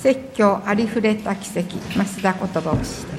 説教ありふれた奇跡、増田言葉牧師です。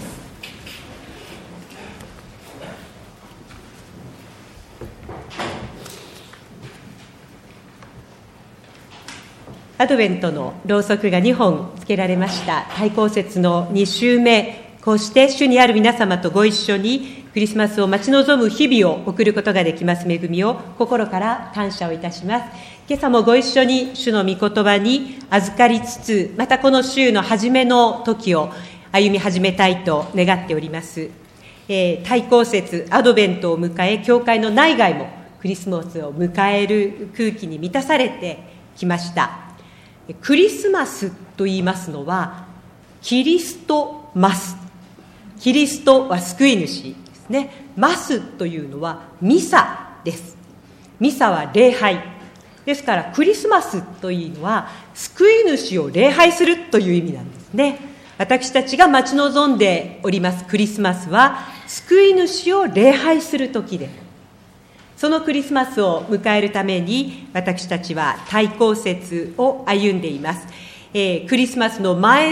アドベントのろうそくが2本つけられました。対抗節の2週目、こうして主にある皆様とご一緒にクリスマスを待ち望む日々を送ることができます恵みを心から感謝をいたします。今朝もご一緒に主の御言葉に預かりつつ、またこの週の初めの時を歩み始めたいと願っております。対抗節、アドベントを迎え、教会の内外もクリスマスを迎える空気に満たされてきました。クリスマスと言いますのは、キリストマス。キリストは救い主ですね。マスというのはミサです。ミサは礼拝。ですからクリスマスというのは救い主を礼拝するという意味なんですね。私たちが待ち望んでおりますクリスマスは救い主を礼拝する時で、そのクリスマスを迎えるために私たちは対抗節を歩んでいます。クリスマスの前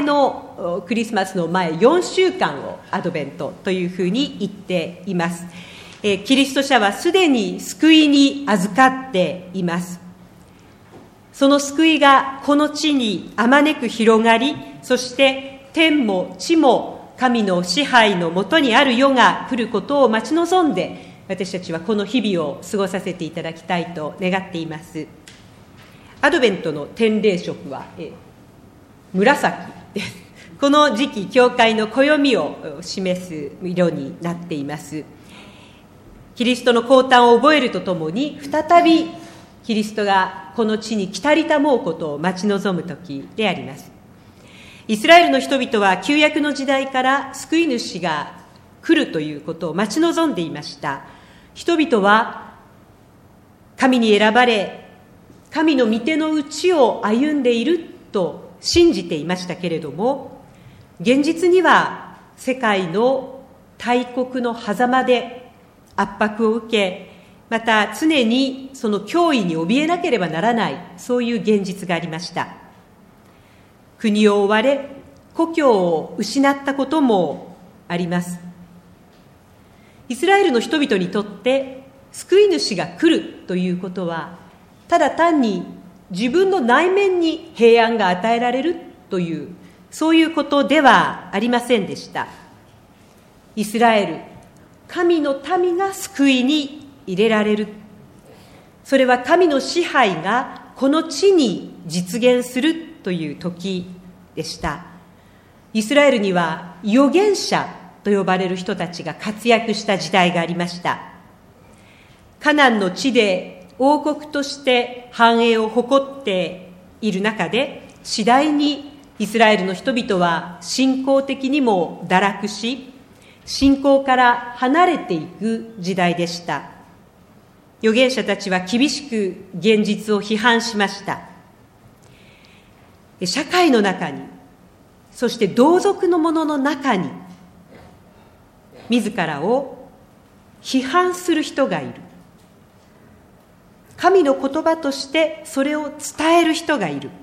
4週間をアドベントというふうに言っています。キリスト者はすでに救いに預かっています。その救いがこの地にあまねく広がり、そして天も地も神の支配のもとにある世が来ることを待ち望んで、私たちはこの日々を過ごさせていただきたいと願っています。アドベントの典礼色は紫です。この時期、教会の暦を示す色になっています。キリストの降誕を覚えるとともに、再びキリストがこの地に来たりたもうことを待ち望む時であります。イスラエルの人々は旧約の時代から救い主が来るということを待ち望んでいました。人々は神に選ばれ、神の御手の内を歩んでいると信じていましたけれども、現実には世界の大国の狭間で圧迫を受け、また常にその脅威に怯えなければならない、そういう現実がありました。国を追われ、故郷を失ったこともあります。イスラエルの人々にとって救い主が来るということは、ただ単に自分の内面に平安が与えられるという、そういうことではありませんでした。イスラエル、神の民が救いに入れられる。それは神の支配がこの地に実現するという時でした。イスラエルには預言者と呼ばれる人たちが活躍した時代がありました。カナンの地で王国として繁栄を誇っている中で、次第にイスラエルの人々は信仰的にも堕落し、信仰から離れていく時代でした。預言者たちは厳しく現実を批判しました。社会の中に、そして同族の者の中に、自らを批判する人がいる。神の言葉としてそれを伝える人がいる。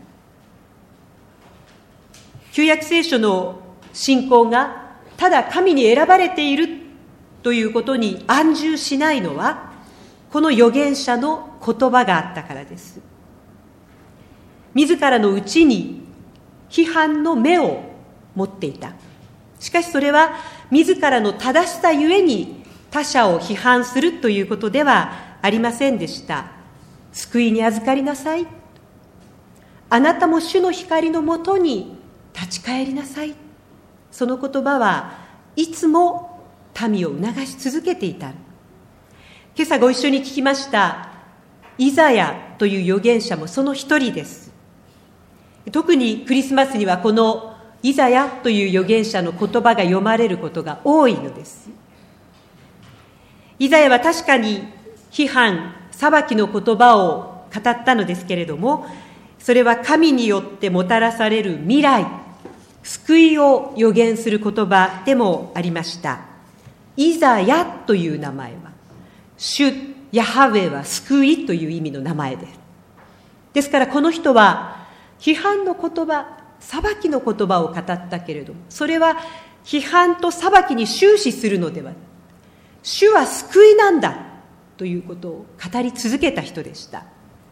旧約聖書の信仰がただ神に選ばれているということに安住しないのは、この預言者の言葉があったからです。自らのうちに批判の目を持っていた。しかしそれは自らの正しさゆえに他者を批判するということではありませんでした。救いに預かりなさい。あなたも主の光のもとに立ち返りなさい。その言葉はいつも民を促し続けていた。今朝ご一緒に聞きましたイザヤという預言者もその一人です。特にクリスマスにはこのイザヤという預言者の言葉が読まれることが多いのです。イザヤは確かに批判、裁きの言葉を語ったのですけれども、それは神によってもたらされる未来、救いを予言する言葉でもありました。イザヤという名前は、主ヤハウェは救いという意味の名前です。ですからこの人は批判の言葉、 裁きの言葉を語ったけれども、それは批判と裁きに終始するのではない。主は救いなんだということを語り続けた人でした。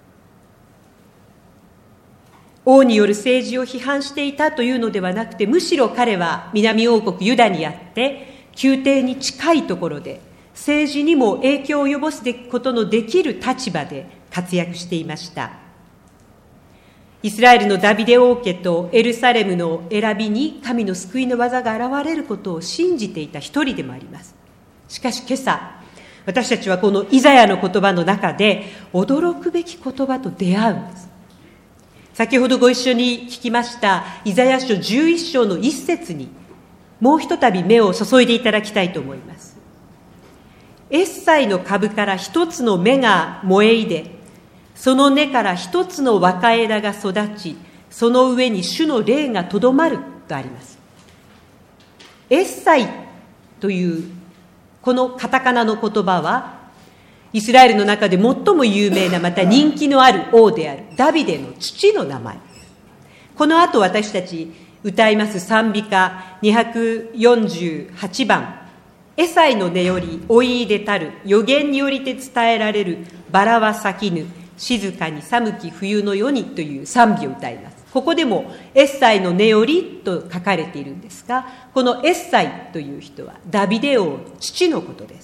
王による政治を批判していたというのではなくて、むしろ彼は南王国ユダにあって宮廷に近いところで政治にも影響を及ぼすことのできる立場で活躍していました。イスラエルのダビデ王家とエルサレムの選びに神の救いの技が現れることを信じていた一人でもあります。しかし今朝、私たちはこのイザヤの言葉の中で驚くべき言葉と出会うんです。先ほどご一緒に聞きましたイザヤ書11章の一節にもうひとたび目を注いでいただきたいと思います。エッサイの株から一つの芽が萌え出で、その根から一つの若枝が育ち、その上に主の霊がとどまるとあります。エッサイというこのカタカナの言葉は、イスラエルの中で最も有名な、また人気のある王であるダビデの父の名前。この後私たち歌います賛美歌248番、エサイの根より追い出たる、預言によりて伝えられる、バラは咲きぬ、静かに寒き冬の夜にという賛美を歌います。ここでもエッサイの根よりと書かれているんですが、このエッサイという人はダビデ王の父のことです。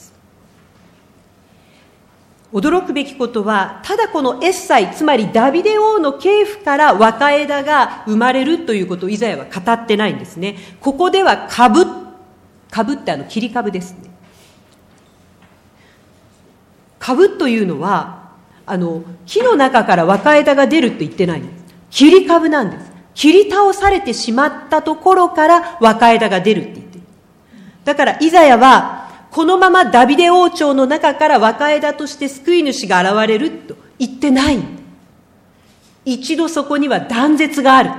驚くべきことは、ただこのエッサイ、つまりダビデ王の系譜から若枝が生まれるということをイザヤは語ってないんですね。ここでは株って切り株ですね。株というのは木の中から若枝が出るって言ってないんです。切り株なんです。切り倒されてしまったところから若枝が出るって言ってる。だからイザヤはこのままダビデ王朝の中から若枝として救い主が現れると言ってない。一度そこには断絶がある。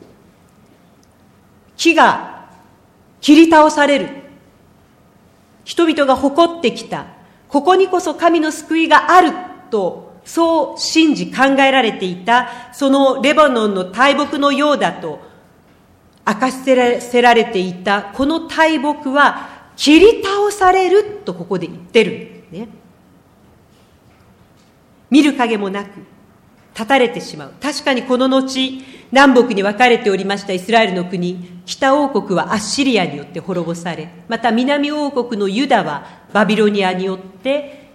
木が切り倒される。人々が誇ってきた。ここにこそ神の救いがあると、そう信じ考えられていた、そのレバノンの大木のようだと明かせられていたこの大木は切り倒されるとここで言ってるんですね。見る影もなく断たれてしまう。確かにこの後南北に分かれておりましたイスラエルの国、北王国はアッシリアによって滅ぼされ、また南王国のユダはバビロニアによって、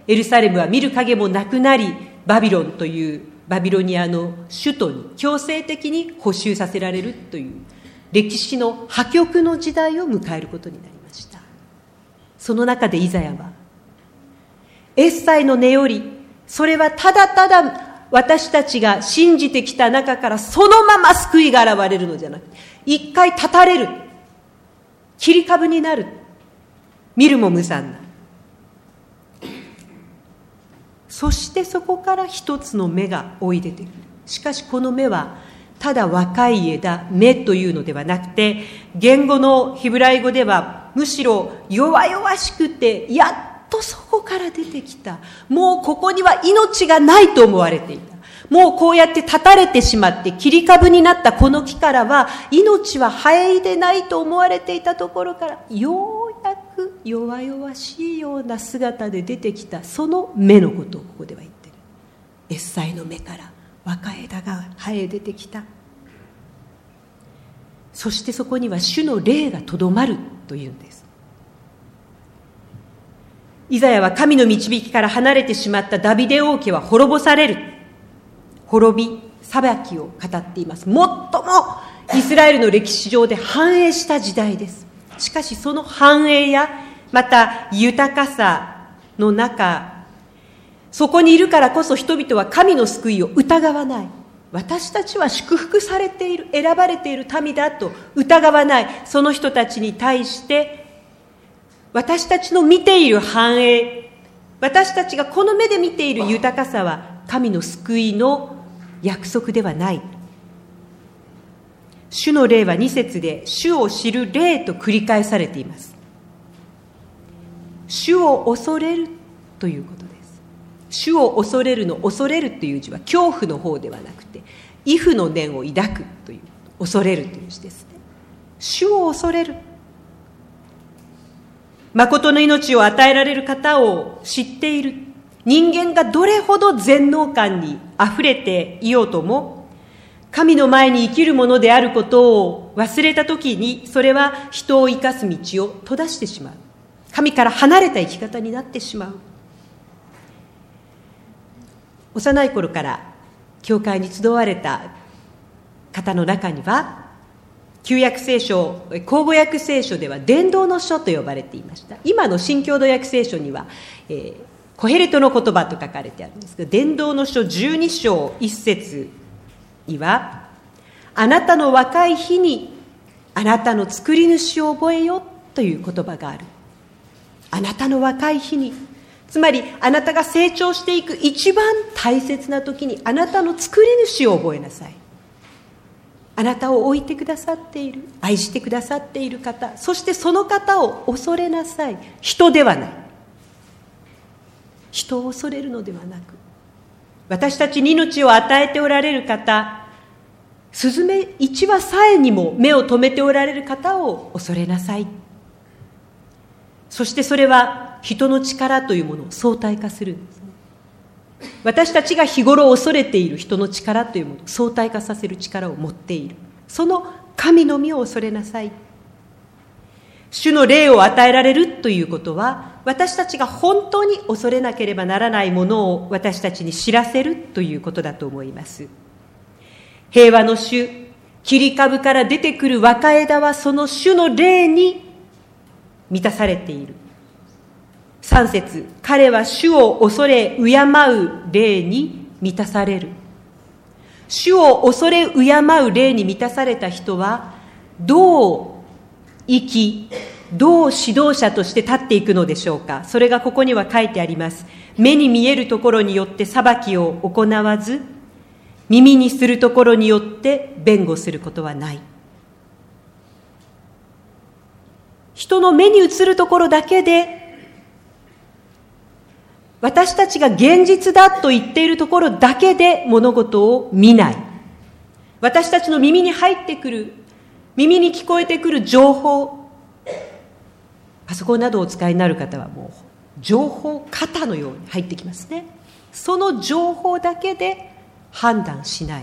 エルサレムは見る影もなくなり、バビロンというバビロニアの首都に強制的に捕囚させられるという歴史の破局の時代を迎えることになりました。その中でイザヤは、エッサイの根より、それはただただ私たちが信じてきた中からそのまま救いが現れるのじゃなくて、一回断たれる、切り株になる、見るも無残な。そしてそこから一つの芽が追い出てくる。しかしこの芽はただ若い枝、芽というのではなくて、言語のヒブライ語ではむしろ弱々しくて、やっとそこから出てきた。もうここには命がないと思われていた。もうこうやって断たれてしまって切り株になったこの木からは命は生え出ないと思われていたところから、ようやく弱々しいような姿で出てきたその芽のことをここでは言ってる。エッサイの芽から若枝が生え出てきた。そしてそこには主の霊がとどまるというんです。イザヤは神の導きから離れてしまったダビデ王家は滅ぼされる、滅び裁きを語っています。最もイスラエルの歴史上で繁栄した時代です。しかしその繁栄やまた豊かさの中、そこにいるからこそ人々は神の救いを疑わない。私たちは祝福されている、選ばれている民だと疑わない。その人たちに対して私たちの見ている繁栄、私たちがこの目で見ている豊かさは神の救いの約束ではない。主の霊は2節で主を知る霊と繰り返されています。主を恐れるということです。主を恐れるの恐れるという字は恐怖の方ではなくて畏怖の念を抱くということ。 恐れるという字ですね。主を恐れる。誠の命を与えられる方を知っている。人間がどれほど全能感にあふれていようとも、神の前に生きるものであることを忘れたときに、それは人を生かす道を閉ざしてしまう。神から離れた生き方になってしまう。幼い頃から教会に集われた方の中には、旧約聖書、口語訳聖書では伝道の書と呼ばれていました。今の新共同訳聖書には、コヘレトの言葉と書かれてあるんですが、伝道の書12章1節には、あなたの若い日にあなたの作り主を覚えよという言葉がある。あなたの若い日に、つまりあなたが成長していく一番大切な時にあなたの作り主を覚えなさい。あなたを置いてくださっている、愛してくださっている方、そしてその方を恐れなさい。人ではない。人を恐れるのではなく、私たちに命を与えておられる方、スズメ1羽さえにも目を留めておられる方を恐れなさい。そしてそれは人の力というものを相対化するんですね。私たちが日頃恐れている人の力というものを相対化させる力を持っている。その神の御を恐れなさい。主の霊を与えられるということは、私たちが本当に恐れなければならないものを私たちに知らせるということだと思います。平和の主、切り株から出てくる若枝はその主の霊に満たされている。3節、彼は主を恐れ敬う霊に満たされる。主を恐れ敬う霊に満たされた人は、どう生き、どう指導者として立っていくのでしょうか。それがここには書いてあります。目に見えるところによって裁きを行わず、耳にするところによって弁護することはない。人の目に映るところだけで、私たちが現実だと言っているところだけで物事を見ない。私たちの耳に入ってくる、耳に聞こえてくる情報、パソコンなどをお使いになる方はもう情報型のように入ってきますね。その情報だけで判断しない。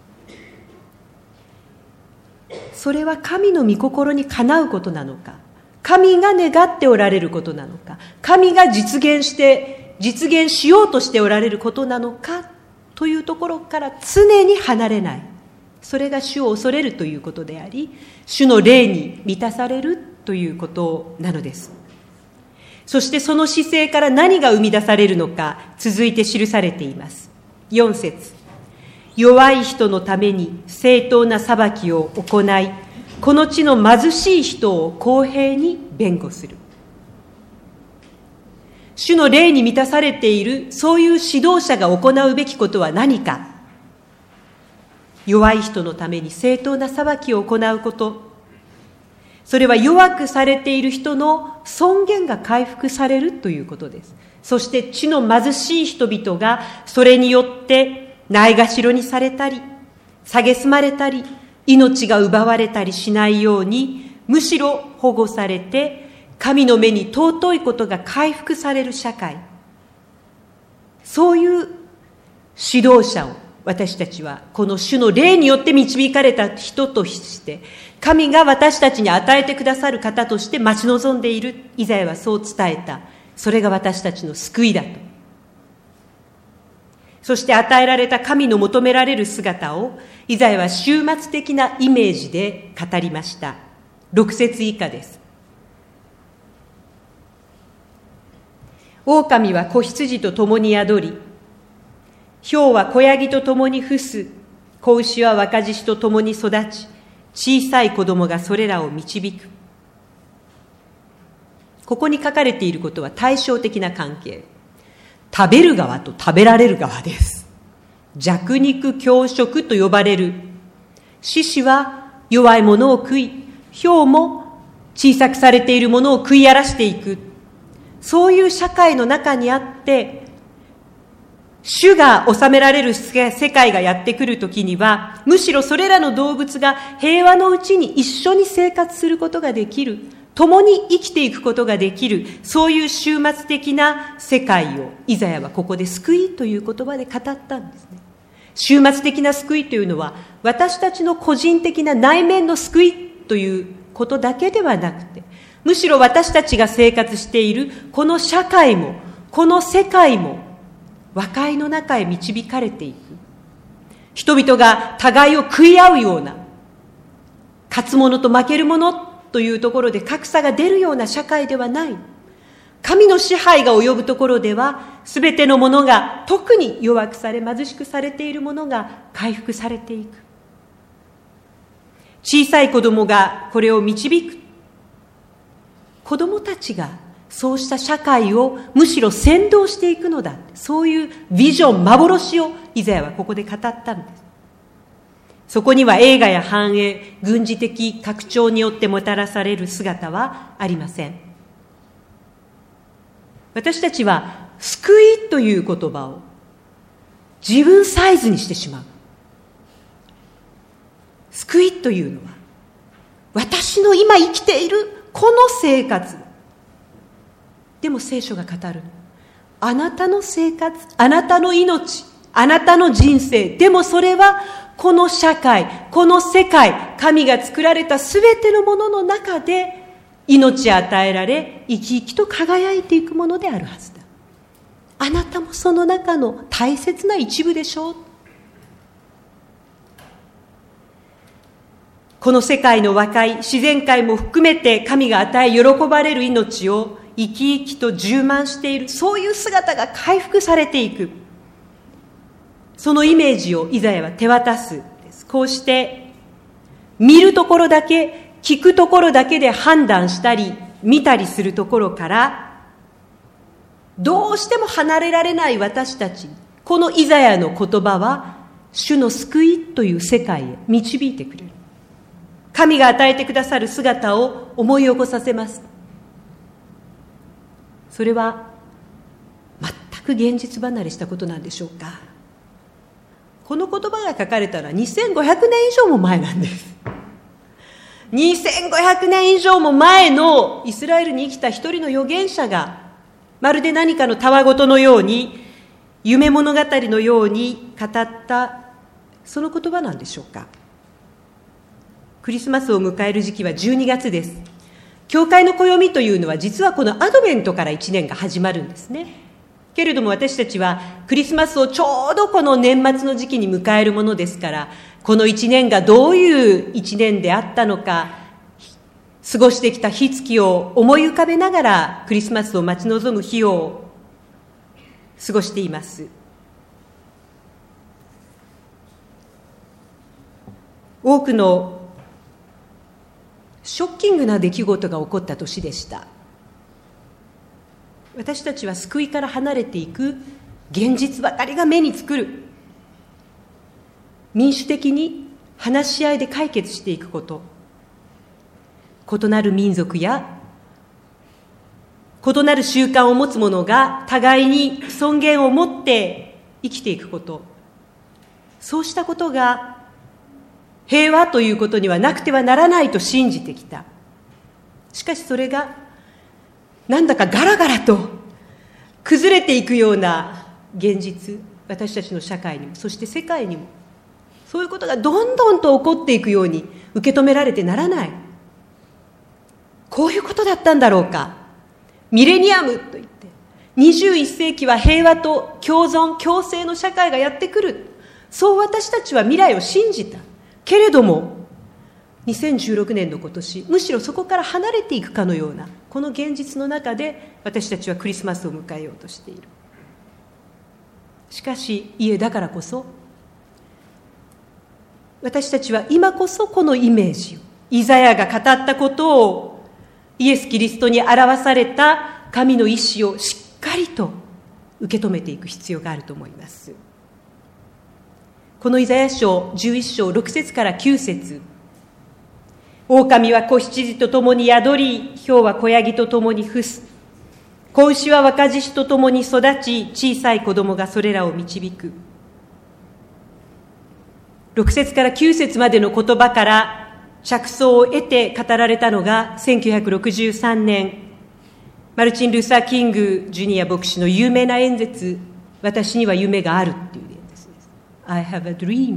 それは神の御心にかなうことなのか、神が願っておられることなのか、神が実現しようとしておられることなのかというところから常に離れない。それが主を恐れるということであり、主の霊に満たされるということなのです。そしてその姿勢から何が生み出されるのか、続いて記されています。4節、弱い人のために正当な裁きを行い、この地の貧しい人を公平に弁護する。主の霊に満たされている、そういう指導者が行うべきことは何か。弱い人のために正当な裁きを行うこと。それは弱くされている人の尊厳が回復されるということです。そして地の貧しい人々がそれによってないがしろにされたり、蔑まれたり、命が奪われたりしないように、むしろ保護されて、神の目に尊いことが回復される社会。そういう指導者を私たちはこの主の霊によって導かれた人として、神が私たちに与えてくださる方として待ち望んでいる。イザヤはそう伝えた。それが私たちの救いだと。そして与えられた神の求められる姿をイザヤは終末的なイメージで語りました。6節以下です。狼は子羊と共に宿り、豹は子ヤギと共に伏す、子牛は若獅子と共に育ち、小さい子供がそれらを導く。ここに書かれていることは対照的な関係。食べる側と食べられる側です。弱肉強食と呼ばれる。獅子は弱いものを食い、豹も小さくされているものを食い荒らしていく。そういう社会の中にあって、私たちは神の御心にかなうべきことを私たちに知らせる。それが神の御心であり、私たちが本当に恐れなければならないものを私たちに知らせる。それが主を恐れるということです。 主が治められる世界がやってくるときには、むしろそれらの動物が平和のうちに一緒に生活することができる、共に生きていくことができる、そういう終末的な世界をイザヤはここで救いという言葉で語ったんですね。終末的な救いというのは、私たちの個人的な内面の救いということだけではなくて、むしろ私たちが生活しているこの社会も、この世界も、和解の中へ導かれていく。人々が互いを食い合うような、勝つ者と負ける者というところで格差が出るような社会ではない。神の支配が及ぶところでは、すべてのものが特に弱くされ、貧しくされているものが回復されていく。小さい子供がこれを導く。子供たちがそうした社会をむしろ先導していくのだ。そういうビジョン、幻をイザヤはここで語ったんです。そこには栄華や繁栄、軍事的拡張によってもたらされる姿はありません。私たちは救いという言葉を自分サイズにしてしまう。救いというのは私の今生きているこの生活。でも聖書が語る。あなたの生活、あなたの命、あなたの人生。でもそれはこの社会、この世界、神が作られたすべてのものの中で命与えられ、生き生きと輝いていくものであるはずだ。あなたもその中の大切な一部でしょう。この世界の和解、自然界も含めて神が与え喜ばれる命を生き生きと充満している、そういう姿が回復されていく。そのイメージをイザヤは手渡す。こうして見るところだけ、聞くところだけで判断したり見たりするところから、どうしても離れられない私たち、このイザヤの言葉は主の救いという世界へ導いてくれる。神が与えてくださる姿を思い起こさせます。それは全く現実離れしたことなんでしょうか。この言葉が書かれたのは2500年以上も前なんです。2500年以上も前のイスラエルに生きた一人の預言者が、まるで何かのたわごとのように、夢物語のように語ったその言葉なんでしょうか。クリスマスを迎える時期は12月です。教会の暦というのは実はこのアドベントから1年が始まるんですね。けれども私たちはクリスマスをちょうどこの年末の時期に迎えるものですから、この1年がどういう1年であったのか、過ごしてきた日月を思い浮かべながらクリスマスを待ち望む日を過ごしています。多くのショッキングな出来事が起こった年でした。私たちは救いから離れていく現実ばかりが目につくる。民主的に話し合いで解決していくこと、異なる民族や異なる習慣を持つ者が互いに尊厳を持って生きていくこと、そうしたことが平和ということにはなくてはならないと信じてきた。しかしそれがなんだかガラガラと崩れていくような現実、私たちの社会にも、そして世界にも、そういうことがどんどんと起こっていくように受け止められてならない。こういうことだったんだろうか。ミレニアムといって、21世紀は平和と共存共生の社会がやってくる、そう私たちは未来を信じた。けれども2016年の今年、むしろそこから離れていくかのようなこの現実の中で私たちはクリスマスを迎えようとしている。しかしだからこそ私たちは今こそこのイメージを、イザヤが語ったことを、イエス・キリストに表された神の意志をしっかりと受け止めていく必要があると思います。このイザヤ書11章6節から9節、狼は子羊と共に宿り、豹は子ヤギと共に伏す。 子牛は若獅子と共に育ち、小さい子供がそれらを導く。6節から9節までの言葉から着想を得て語られたのが1963年、マルチン・ルーサー・キング・ジュニア牧師の有名な演説、私には夢があるっていう演説です。I have a dream。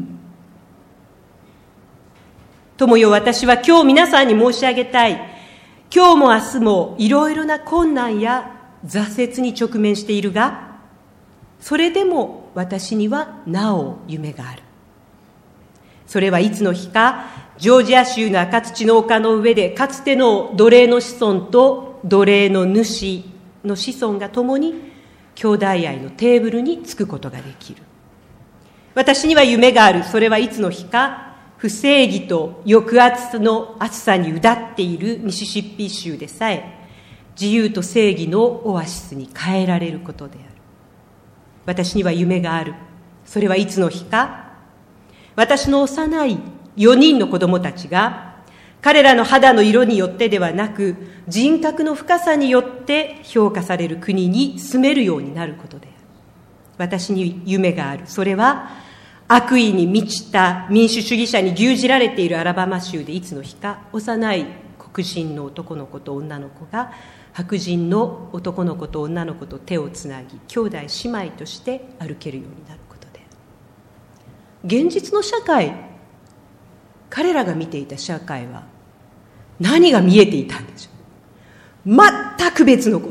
友よ、私は今日皆さんに申し上げたい。今日も明日もいろいろな困難や挫折に直面しているが、それでも私にはなお夢がある。それはいつの日か、ジョージア州の赤土の丘の上で、かつての奴隷の子孫と奴隷の主の子孫が共に兄弟愛のテーブルに着くことができる。私には夢がある。それはいつの日か、不正義と抑圧の暑さにうだっているミシシッピ州でさえ、自由と正義のオアシスに変えられることである。私には夢がある。それはいつの日か、私の幼い4人の子供たちが、彼らの肌の色によってではなく、人格の深さによって評価される国に住めるようになることである。私に夢がある。それは、悪意に満ちた民主主義者に牛耳られているアラバマ州でいつの日か、幼い黒人の男の子と女の子が、白人の男の子と女の子と手をつなぎ、兄弟姉妹として歩けるようになることである。現実の社会、彼らが見ていた社会は何が見えていたんでしょう。全く別のこと。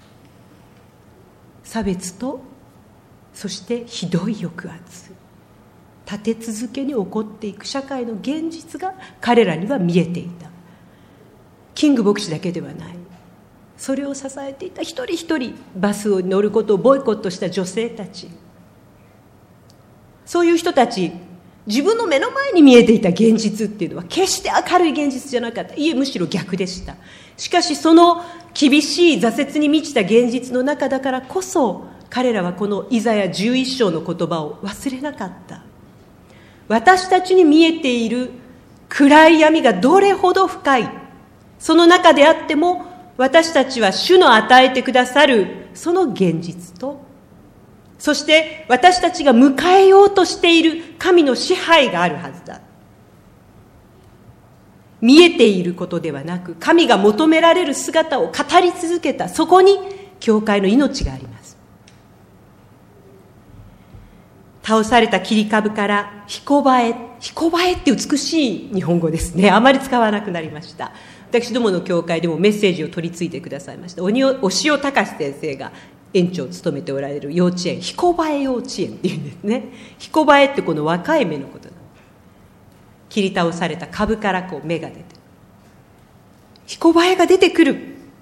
差別と、そしてひどい抑圧、立て続けに起こっていく社会の現実が彼らには見えていた。キング牧師だけではない。それを支えていた一人一人、バスを乗ることをボイコットした女性たち、そういう人たち、自分の目の前に見えていた現実っていうのは決して明るい現実じゃなかった。いえ、むしろ逆でした。しかしその厳しい挫折に満ちた現実の中だからこそ、彼らはこのイザヤ11章の言葉を忘れなかった。私たちに見えている暗い闇がどれほど深い、その中であっても、私たちは主の与えてくださるその現実と、そして私たちが迎えようとしている神の支配があるはずだ。見えていることではなく、神が求められる姿を語り続けた、そこに教会の命があります。倒された切り株からひこばえ、ひこばえって美しい日本語ですね。あまり使わなくなりました。私どもの教会でもメッセージを取り次いでくださいました。押尾隆先生が園長を務めておられる幼稚園、ひこばえ幼稚園っていうんですね。ひこばえってこの若い芽のことなの。切り倒された株からこう芽が出て、ひこばえが出てくる。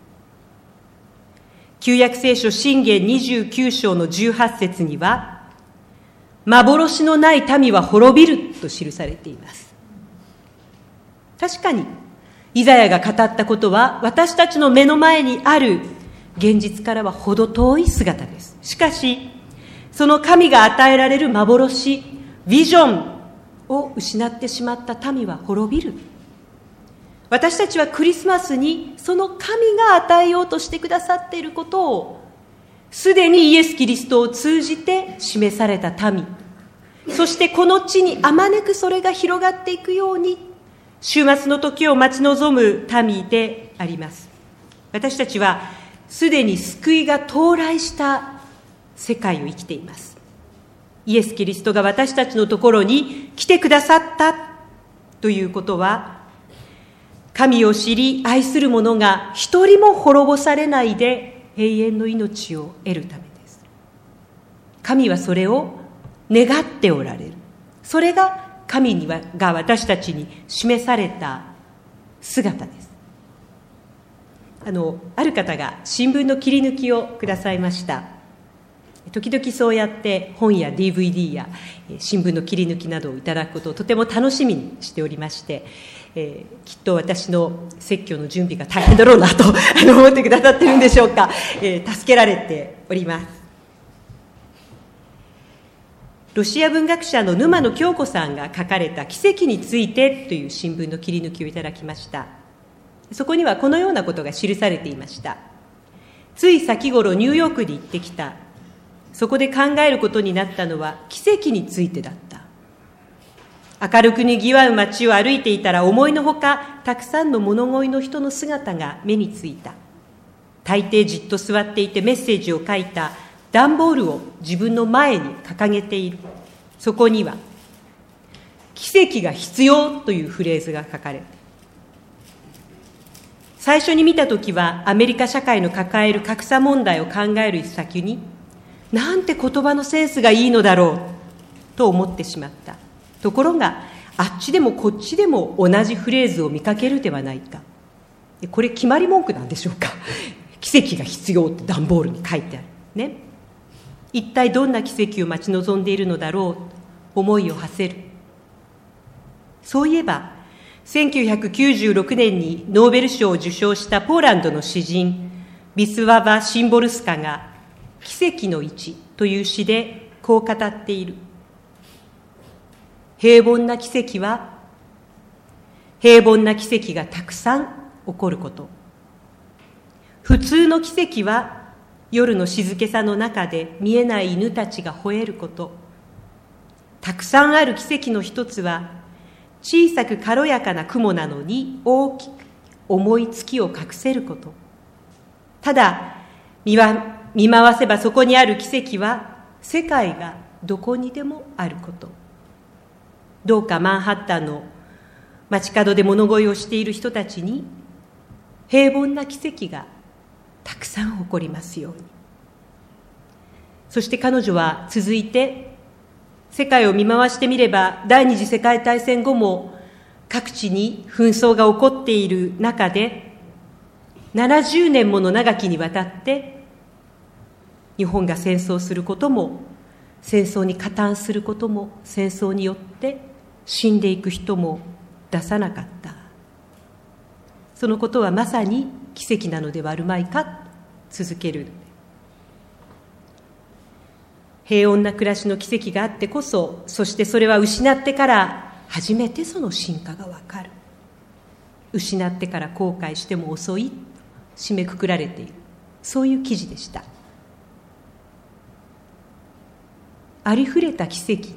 旧約聖書箴言29章の18節には、幻のない民は滅びると記されています。確かにイザヤが語ったことは私たちの目の前にある現実からは程遠い姿です。しかしその神が与えられる幻、ビジョンを失ってしまった民は滅びる。私たちはクリスマスにその神が与えようとしてくださっていることをすでにイエス・キリストを通じて示された民、そしてこの地にあまねくそれが広がっていくように週末の時を待ち望む民であります。私たちはすでに救いが到来した世界を生きています。イエス・キリストが私たちのところに来てくださったということは、神を知り愛する者が一人も滅ぼされないで永遠の命を得るためです。神はそれを願っておられる。それが神が私たちに示された姿です。ある方が新聞の切り抜きをくださいました。時々そうやって本や DVD や新聞の切り抜きなどをいただくことをとても楽しみにしておりまして、きっと私の説教の準備が大変だろうなと思ってくださってるんでしょうか。助けられております。ロシア文学者の沼野京子さんが書かれた奇跡についてという新聞の切り抜きをいただきました。そこにはこのようなことが記されていました。 つい先頃ニューヨークに行ってきた。そこで考えることになったのは奇跡についてだった。明るくにぎわう街を歩いていたら、思いのほかたくさんの物乞いの人の姿が目についた。大抵じっと座っていてメッセージを書いた段ボールを自分の前に掲げている。そこには奇跡が必要というフレーズが書かれて、最初に見たときはアメリカ社会の抱える格差問題を考える先に、なんて言葉のセンスがいいのだろうと思ってしまった。ところがあっちでもこっちでも同じフレーズを見かけるではないか。これ決まり文句なんでしょうか。奇跡が必要って段ボールに書いてあるね。一体どんな奇跡を待ち望んでいるのだろうと思いを馳せる。そういえば1996年にノーベル賞を受賞したポーランドの詩人ビスワバ・シンボルスカが奇跡の一という詩でこう語っている。平凡な奇跡は、平凡な奇跡がたくさん起こること。普通の奇跡は夜の静けさの中で見えない犬たちが吠えること。たくさんある奇跡の一つは、小さく軽やかな雲なのに大きく重い月を隠せること。ただ見回せばそこにある奇跡は、世界がどこにでもあること。どうかマンハッタンの街角で物乞いをしている人たちに平凡な奇跡がたくさん起こりますように。そして彼女は続いて、世界を見回してみれば第二次世界大戦後も各地に紛争が起こっている中で、70年もの長きにわたって日本が戦争することも、戦争に加担することも、戦争によって死んでいく人も出さなかった。そのことはまさに奇跡なのではあるまいか。続ける。平穏な暮らしの奇跡があってこそ、そしてそれは失ってから初めてその真価がわかる。失ってから後悔しても遅い、締めくくられている、そういう記事でした。ありふれた奇跡。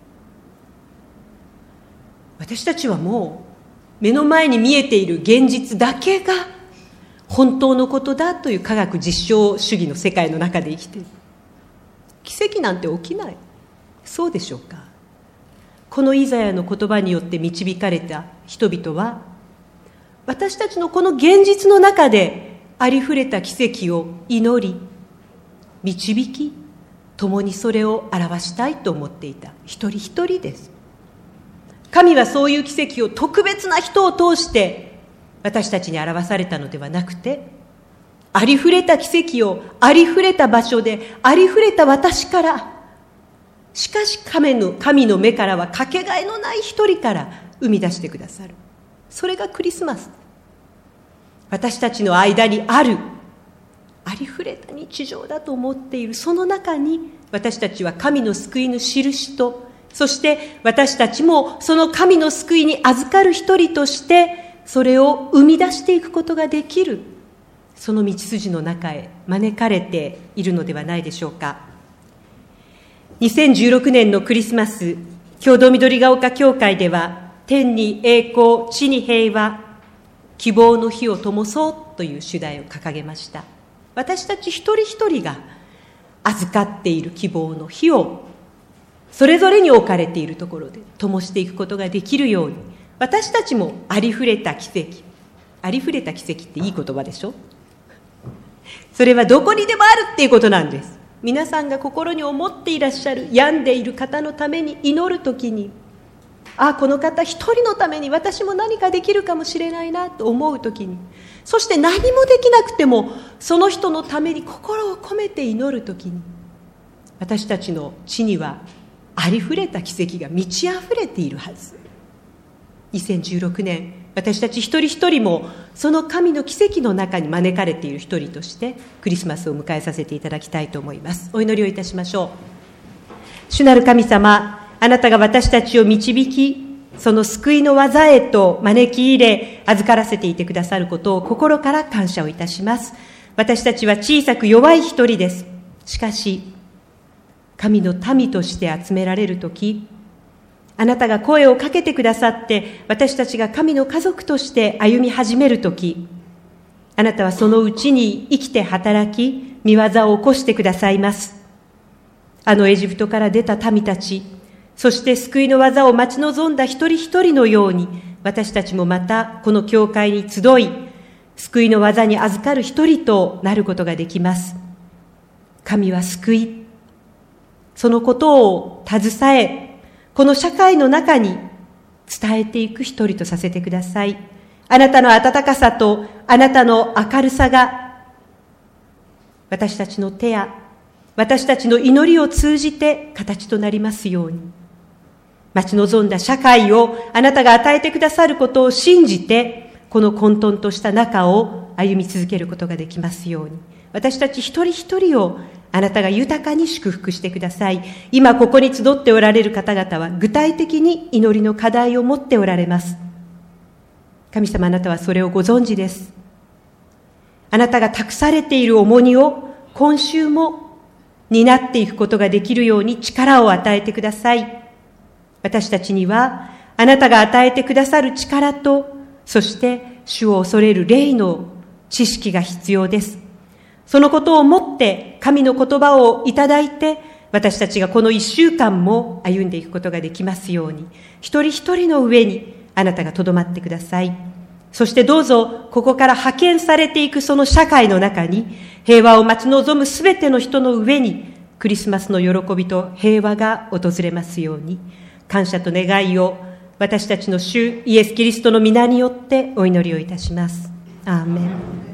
私たちはもう目の前に見えている現実だけが本当のことだという科学実証主義の世界の中で生きている。奇跡なんて起きない。そうでしょうか。このイザヤの言葉によって導かれた人々は、私たちのこの現実の中でありふれた奇跡を祈り、導き、共にそれを表したいと思っていた一人一人です。神はそういう奇跡を特別な人を通して私たちに表されたのではなくて、ありふれた奇跡をありふれた場所でありふれた私から、しかし神の目からはかけがえのない一人から生み出してくださる。それがクリスマス。私たちの間にあるありふれた日常だと思っているその中に、私たちは神の救いの印と、そして私たちもその神の救いに預かる一人としてそれを生み出していくことができる、その道筋の中へ招かれているのではないでしょうか。2016年のクリスマス、共同緑が丘教会では、天に栄光、地に平和、希望の火を灯そうという主題を掲げました。私たち一人一人が預かっている希望の火をそれぞれに置かれているところで灯していくことができるように、私たちもありふれた奇跡、ありふれた奇跡っていい言葉でしょ。それはどこにでもあるっていうことなんです。皆さんが心に思っていらっしゃる病んでいる方のために祈るときに、この方一人のために私も何かできるかもしれないなと思うときに、そして何もできなくてもその人のために心を込めて祈るときに、私たちの地にはありふれた奇跡が満ち溢れているはず。2016年、私たち一人一人もその神の奇跡の中に招かれている一人としてクリスマスを迎えさせていただきたいと思います。お祈りをいたしましょう。主なる神様、あなたが私たちを導き、その救いの技へと招き入れ、預からせていてくださることを心から感謝をいたします。 私たちは小さく弱い一人です。しかし、神の民として集められるとき、あなたが声をかけてくださって、私たちが神の家族として歩み始めるとき、あなたはそのうちに生きて働き、御業を起こしてくださいます。あのエジプトから出た民たち、そして救いの技を待ち望んだ一人一人のように、私たちもまたこの教会に集い、救いの技に預かる一人となることができます。神は救い、そのことを携え、この社会の中に伝えていく一人とさせてください。あなたの温かさとあなたの明るさが、私たちの手や私たちの祈りを通じて形となりますように。待ち望んだ社会をあなたが与えてくださることを信じて、この混沌とした中を歩み続けることができますように。私たち一人一人をあなたが豊かに祝福してください。今ここに集っておられる方々は具体的に祈りの課題を持っておられます。神様、あなたはそれをご存知です。あなたが託されている重荷を今週も担っていくことができるように力を与えてください。私たちにはあなたが与えてくださる力と、そして主を恐れる霊の知識が必要です。そのことをもって神の言葉をいただいて、私たちがこの一週間も歩んでいくことができますように、一人一人の上にあなたがとどまってください。そしてどうぞここから派遣されていくその社会の中に、平和を待ち望むすべての人の上にクリスマスの喜びと平和が訪れますように、感謝と願いを私たちの主イエス・キリストの皆によってお祈りをいたします。アーメン。